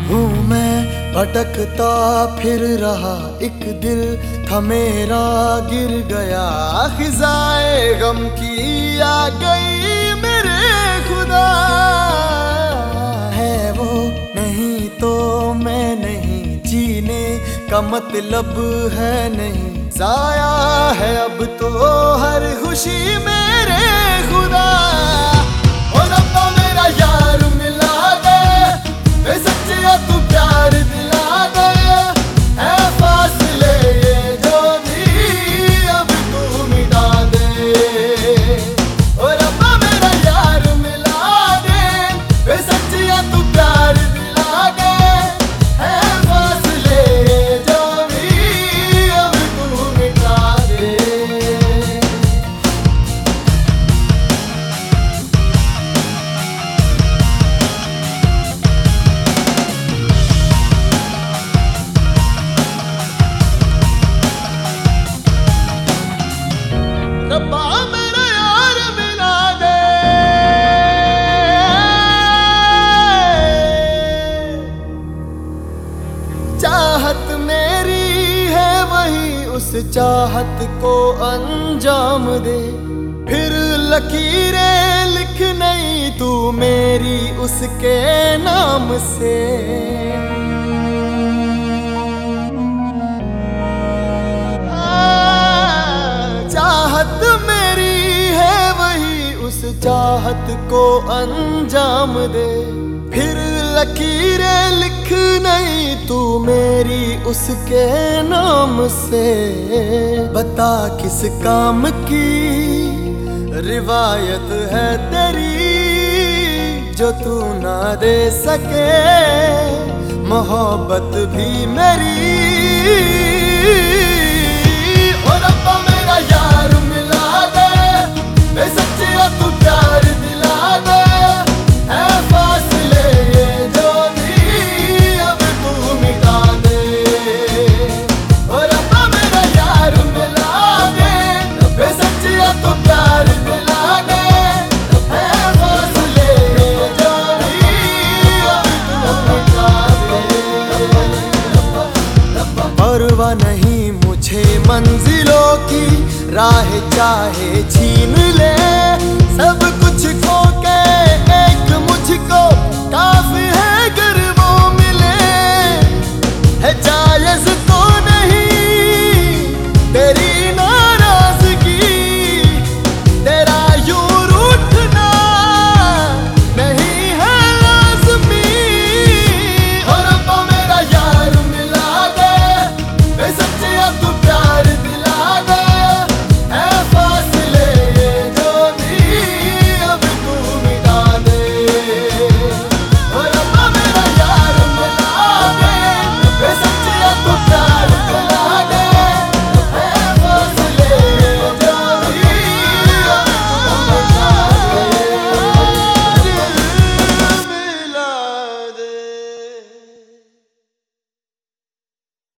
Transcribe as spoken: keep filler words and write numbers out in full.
हूँ मैं भटकता फिर रहा, एक दिल था मेरा गिर गया। खिज़ाए गम की आ गई मेरे खुदा, है वो नहीं तो मैं नहीं, जीने का मतलब है नहीं। जाया है अब तो हर खुशी मेरे खुदा। और अब मेरा यार मिला दे, वे सच्चिया तू प्यार दिला दे। है फासले ये जो भी अब तू मिटा दे। और अब मेरा यार मिला दे, वे सच्चिया तू प्यार दिला दे। है फासले ये जो भी अब तू मिटा दे। रब्बा मेरा यार मिला दे। चाहत मेरी है वही, उस चाहत को अंजाम दे। फिर लकीरें लिख नहीं तू मेरी उसके नाम से। चाहत मेरी है वही, उस चाहत को अंजाम दे। फिर लकीरें लिख नहीं तू मेरी उसके नाम से। बता किस काम की रिवायत है तेरी, जो तू ना दे सके मोहब्बत भी मेरी। और अब मेरा यार मिला दे, वे सच्चिया तू प्यार दिला दे। है फासले ये जो भी अब तू मिटा दे। और अब मेरा यार मिला दे, वे सच्चिया तू प्यार दिला दे। है फासले ये जो भी अब तू मिटा दे। परवाह नहीं मुझे मंजिलों की, राह चाहे छीन ले।